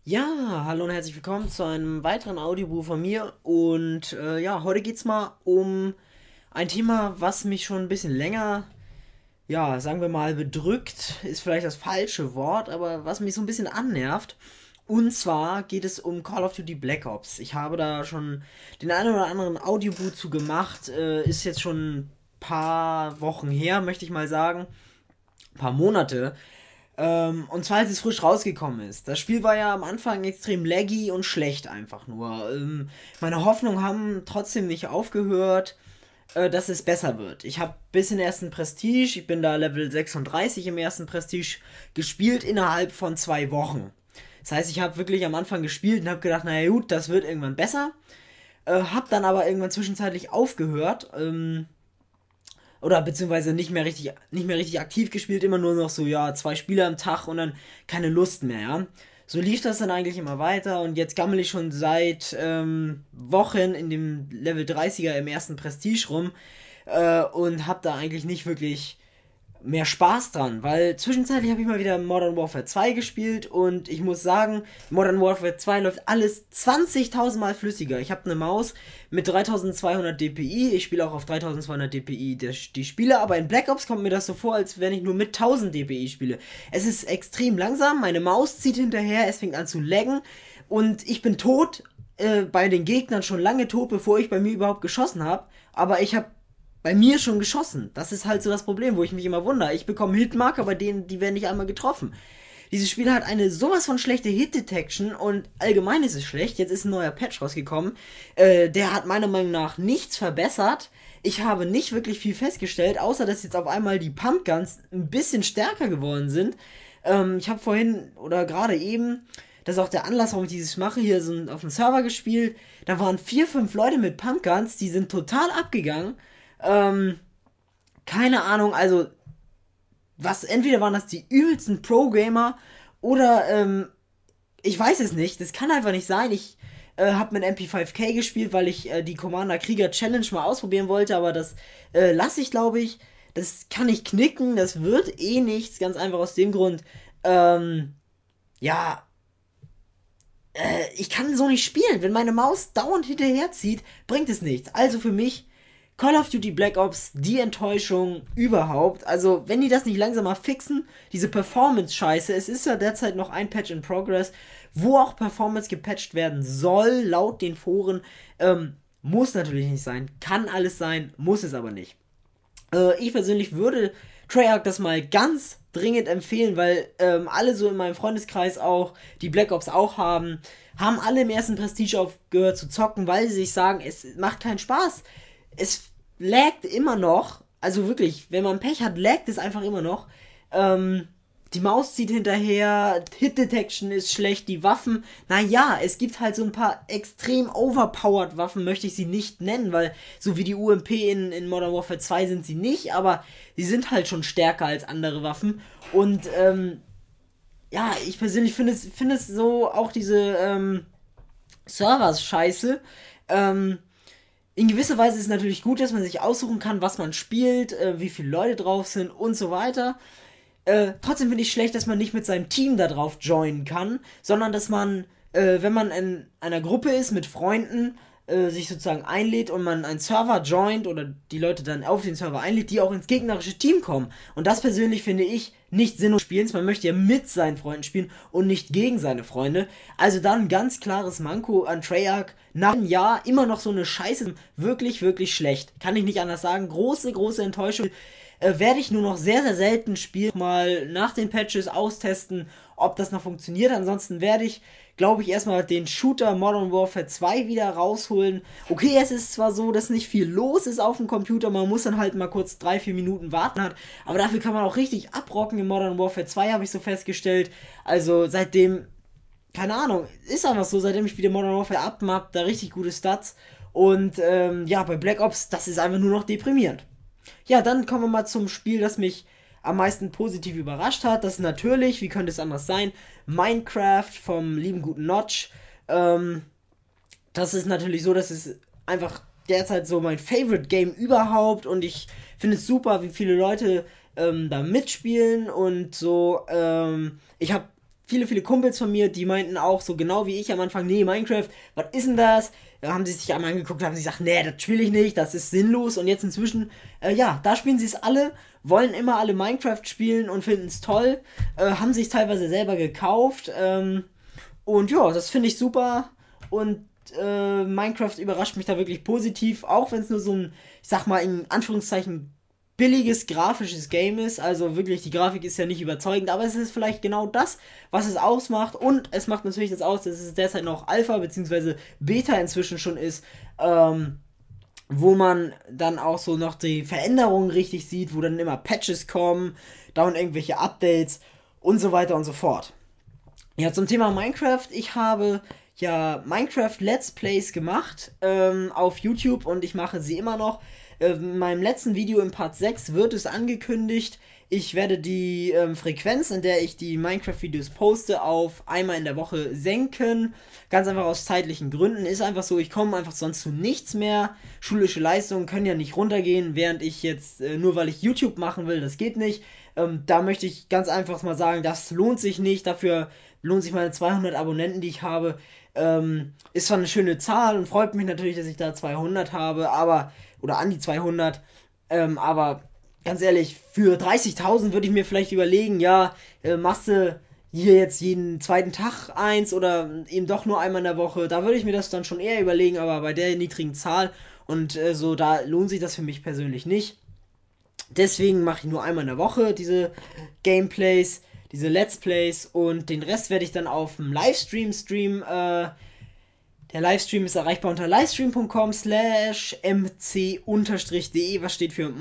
Ja, hallo und herzlich willkommen zu einem weiteren Audiobuch von mir. Und ja, heute geht's mal um ein Thema, was mich schon ein bisschen länger, ja, sagen wir mal, bedrückt, ist vielleicht das falsche Wort, aber was mich so ein bisschen annervt. Und zwar geht es um Call of Duty Black Ops. Ich habe da schon den einen oder anderen Audiobuch zu gemacht, ist jetzt schon ein paar Wochen her, möchte ich mal sagen, ein paar Monate. Und zwar als es frisch rausgekommen ist. Das Spiel war ja am Anfang extrem laggy und schlecht einfach nur. Meine Hoffnungen haben trotzdem nicht aufgehört, dass es besser wird. Ich habe bis in den ersten Prestige, ich bin da Level 36 im ersten Prestige, gespielt innerhalb von 2 Wochen. Das heißt, ich habe wirklich am Anfang gespielt und habe gedacht, naja gut, das wird irgendwann besser. Hab dann aber irgendwann zwischenzeitlich aufgehört. Oder beziehungsweise nicht mehr richtig aktiv gespielt, immer nur noch so, ja, 2 Spiele am Tag und dann keine Lust mehr, ja. So lief das dann eigentlich immer weiter und jetzt gammel ich schon seit Wochen in dem Level 30er im ersten Prestige rum und hab da eigentlich nicht wirklich mehr Spaß dran, weil zwischenzeitlich habe ich mal wieder Modern Warfare 2 gespielt und ich muss sagen, Modern Warfare 2 läuft alles 20.000 Mal flüssiger. Ich habe eine Maus mit 3200 dpi, ich spiele auch auf 3200 dpi die Spiele, aber in Black Ops kommt mir das so vor, als wenn ich nur mit 1000 dpi spiele. Es ist extrem langsam, meine Maus zieht hinterher, es fängt an zu laggen und ich bin tot, bei den Gegnern schon lange tot, bevor ich bei mir überhaupt geschossen habe, aber ich habe bei mir schon geschossen. Das ist halt so das Problem, wo ich mich immer wundere. Ich bekomme Hitmarker, bei denen, die werden nicht einmal getroffen. Dieses Spiel hat eine sowas von schlechte Hit-Detection und allgemein ist es schlecht. Jetzt ist ein neuer Patch rausgekommen. Der hat meiner Meinung nach nichts verbessert. Ich habe nicht wirklich viel festgestellt, außer dass jetzt auf einmal die Pumpguns ein bisschen stärker geworden sind. Ich habe vorhin oder gerade eben, das ist auch der Anlass, warum ich dieses mache, hier so auf dem Server gespielt. Da waren 4, 5 Leute mit Pumpguns, die sind total abgegangen. Ähm, keine Ahnung, also was, entweder waren das die übelsten Pro-Gamer oder ich weiß es nicht. Das kann einfach nicht sein. Ich habe mit MP5K gespielt, weil ich die Commander Krieger Challenge mal ausprobieren wollte, aber das lasse ich, glaube ich. Das kann ich knicken, das wird eh nichts, ganz einfach aus dem Grund. Ähm, ja, ich kann so nicht spielen. Wenn meine Maus dauernd hinterherzieht, bringt es nichts. Also für mich Call of Duty Black Ops die Enttäuschung überhaupt. Also, wenn die das nicht langsam mal fixen, diese Performance-Scheiße, es ist ja derzeit noch ein Patch in Progress, wo auch Performance gepatcht werden soll, laut den Foren. Muss natürlich nicht sein. Kann alles sein, muss es aber nicht. Ich persönlich würde Treyarch das mal ganz dringend empfehlen, weil alle so in meinem Freundeskreis auch, die Black Ops auch haben alle im ersten Prestige aufgehört zu zocken, weil sie sich sagen, es macht keinen Spaß. Es laggt immer noch, also wirklich, wenn man Pech hat, laggt es einfach immer noch. Ähm, die Maus zieht hinterher, Hit Detection ist schlecht, die Waffen, naja, es gibt halt so ein paar extrem overpowered Waffen, möchte ich sie nicht nennen, weil so wie die UMP in Modern Warfare 2 sind sie nicht, aber sie sind halt schon stärker als andere Waffen. Und ja, ich persönlich finde es so auch diese Servers scheiße. Ähm, in gewisser Weise ist es natürlich gut, dass man sich aussuchen kann, was man spielt, wie viele Leute drauf sind und so weiter. Trotzdem finde ich schlecht, dass man nicht mit seinem Team da drauf joinen kann, sondern dass man, wenn man in einer Gruppe ist mit Freunden, sich sozusagen einlädt und man einen Server joint oder die Leute dann auf den Server einlädt, die auch ins gegnerische Team kommen. Und das persönlich finde ich nicht Sinn des Spiels. Man möchte ja mit seinen Freunden spielen und nicht gegen seine Freunde. Also dann ein ganz klares Manko an Treyarch. Nach einem Jahr immer noch so eine Scheiße. Wirklich, wirklich schlecht. Kann ich nicht anders sagen. Große, große Enttäuschung. Werde ich nur noch sehr, sehr selten spielen. Mal nach den Patches austesten, ob das noch funktioniert. Ansonsten werde ich, glaube ich, erstmal den Shooter Modern Warfare 2 wieder rausholen. Okay, es ist zwar so, dass nicht viel los ist auf dem Computer, man muss dann halt mal kurz 3, 4 Minuten warten hat, aber dafür kann man auch richtig abrocken in Modern Warfare 2, habe ich so festgestellt. Also seitdem, keine Ahnung, ist einfach so, seitdem ich wieder Modern Warfare abmap, da richtig gute Stats. Und ja, bei Black Ops, das ist einfach nur noch deprimierend. Ja, dann kommen wir mal zum Spiel, das mich am meisten positiv überrascht hat. Das ist natürlich, wie könnte es anders sein, Minecraft vom lieben guten Notch. Ähm, Das ist natürlich so, dass es einfach derzeit so mein Favorite Game überhaupt und ich finde es super, wie viele Leute da mitspielen und so. Ich habe viele Kumpels von mir, die meinten auch so genau wie ich am Anfang, nee, Minecraft, was ist denn das? Da haben sie sich einmal angeguckt, haben sie gesagt, nee, das spiele ich nicht, das ist sinnlos. Und jetzt inzwischen, ja, da spielen sie es alle, wollen immer alle Minecraft spielen und finden es toll, haben sich teilweise selber gekauft. Und ja, das finde ich super. Und Minecraft überrascht mich da wirklich positiv, auch wenn es nur so ein, ich sag mal, in Anführungszeichen billiges grafisches Game ist. Also wirklich, die Grafik ist ja nicht überzeugend, aber es ist vielleicht genau das, was es ausmacht. Und es macht natürlich das aus, dass es derzeit noch Alpha bzw. Beta inzwischen schon ist. Wo man dann auch so noch die Veränderungen richtig sieht, wo dann immer Patches kommen, dauernd irgendwelche Updates und so weiter und so fort. Ja, zum Thema Minecraft. Ich habe ja Minecraft Let's Plays gemacht auf YouTube und ich mache sie immer noch. In meinem letzten Video im Part 6 wird es angekündigt. Ich werde die Frequenz, in der ich die Minecraft-Videos poste, auf einmal in der Woche senken. Ganz einfach aus zeitlichen Gründen. Ist einfach so, ich komme einfach sonst zu nichts mehr. Schulische Leistungen können ja nicht runtergehen, während ich jetzt, nur weil ich YouTube machen will, das geht nicht. Da möchte ich ganz einfach mal sagen, das lohnt sich nicht. Dafür lohnt sich meine 200 Abonnenten, die ich habe. Ist zwar eine schöne Zahl und freut mich natürlich, dass ich da 200 habe, aber, oder an die 200, aber ganz ehrlich, für 30.000 würde ich mir vielleicht überlegen, ja, machst du hier jetzt jeden zweiten Tag eins oder eben doch nur einmal in der Woche, da würde ich mir das dann schon eher überlegen, aber bei der niedrigen Zahl und so, da lohnt sich das für mich persönlich nicht. Deswegen mache ich nur einmal in der Woche diese Gameplays, diese Let's Plays und den Rest werde ich dann auf dem Livestream streamen. Der Livestream ist erreichbar unter livestream.com/mc-de, was steht für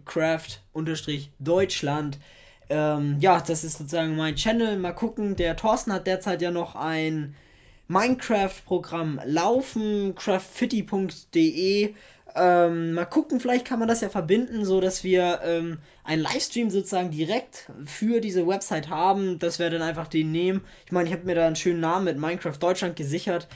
Minecraft-Deutschland. Ja, das ist sozusagen mein Channel. Mal gucken, der Thorsten hat derzeit ja noch ein Minecraft-Programm laufen, craftfitty.de. Mal gucken, vielleicht kann man das ja verbinden, so dass wir einen Livestream sozusagen direkt für diese Website haben. Das wäre dann einfach den nehmen. Ich meine, ich habe mir da einen schönen Namen mit Minecraft Deutschland gesichert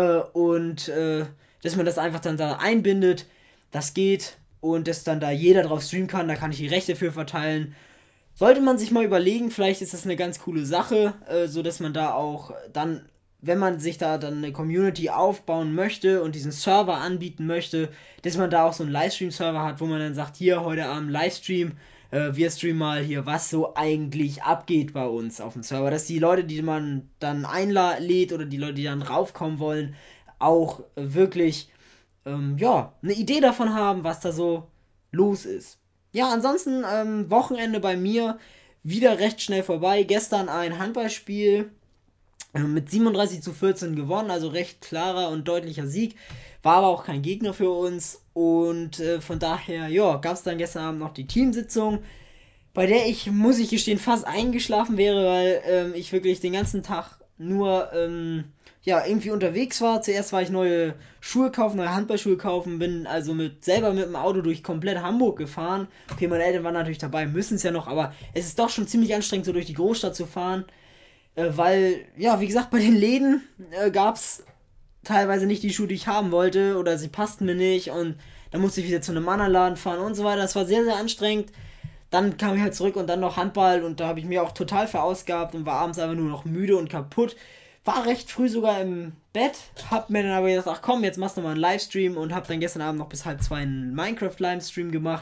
und dass man das einfach dann da einbindet. Das geht und dass dann da jeder drauf streamen kann. Da kann ich die Rechte für verteilen. Sollte man sich mal überlegen, vielleicht ist das eine ganz coole Sache, so dass man da auch dann, wenn man sich da dann eine Community aufbauen möchte und diesen Server anbieten möchte, dass man da auch so einen Livestream-Server hat, wo man dann sagt, hier heute Abend Livestream, wir streamen mal hier, was so eigentlich abgeht bei uns auf dem Server, dass die Leute, die man dann einlädt oder die Leute, die dann raufkommen wollen, auch wirklich ja, eine Idee davon haben, was da so los ist. Ja, ansonsten Wochenende bei mir wieder recht schnell vorbei. Gestern ein Handballspiel mit 37:14 gewonnen, also recht klarer und deutlicher Sieg. War aber auch kein Gegner für uns und von daher, ja, gab es dann gestern Abend noch die Teamsitzung, bei der ich, muss ich gestehen, fast eingeschlafen wäre, weil ich wirklich den ganzen Tag nur ja, irgendwie unterwegs war. Zuerst war ich neue Schuhe kaufen, neue Handballschuhe kaufen, bin also selber mit dem Auto durch komplett Hamburg gefahren. Okay, meine Eltern waren natürlich dabei, müssen es ja noch, aber es ist doch schon ziemlich anstrengend, so durch die Großstadt zu fahren. Weil, ja, wie gesagt, bei den Läden gab es teilweise nicht die Schuhe, die ich haben wollte oder sie passten mir nicht und dann musste ich wieder zu einem anderen Laden fahren und so weiter. Das war sehr, sehr anstrengend. Dann kam ich halt zurück und dann noch Handball und da habe ich mich auch total verausgabt und war abends einfach nur noch müde und kaputt. War recht früh sogar im Bett, hab mir dann aber gedacht, ach komm, jetzt machst du mal einen Livestream und hab dann gestern Abend noch bis 1:30 einen Minecraft-Livestream gemacht.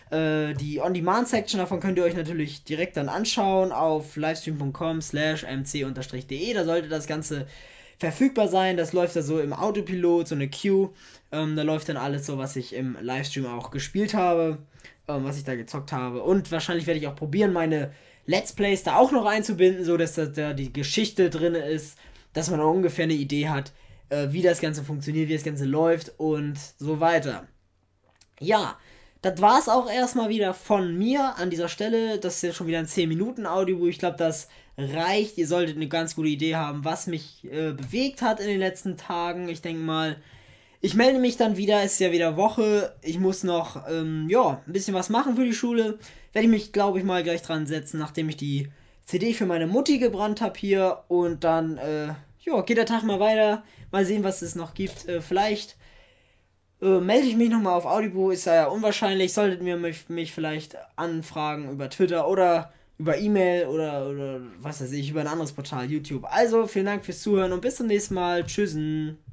Die On-Demand-Section davon könnt ihr euch natürlich direkt dann anschauen auf livestream.com/mc-de. Da sollte das Ganze verfügbar sein. Das läuft da so im Autopilot, so eine Queue. Da läuft dann alles so, was ich im Livestream auch gespielt habe, was ich da gezockt habe. Und wahrscheinlich werde ich auch probieren, meine Let's Plays da auch noch einzubinden, so dass da die Geschichte drin ist, dass man auch ungefähr eine Idee hat, wie das Ganze funktioniert, wie das Ganze läuft und so weiter. Ja, das war es auch erstmal wieder von mir an dieser Stelle. Das ist jetzt schon wieder ein 10-Minuten-Audio. Ich glaube, das reicht. Ihr solltet eine ganz gute Idee haben, was mich bewegt hat in den letzten Tagen. Ich denke mal, ich melde mich dann wieder. Es ist ja wieder Woche. Ich muss noch ja, ein bisschen was machen für die Schule. Werde ich mich, glaube ich, mal gleich dran setzen, nachdem ich die CD für meine Mutti gebrannt habe hier. Und dann ja, geht der Tag mal weiter. Mal sehen, was es noch gibt. Vielleicht melde ich mich nochmal auf Audible, ist ja unwahrscheinlich. Solltet ihr mich vielleicht anfragen über Twitter oder über E-Mail oder was weiß ich, über ein anderes Portal, YouTube. Also, vielen Dank fürs Zuhören und bis zum nächsten Mal. Tschüssen.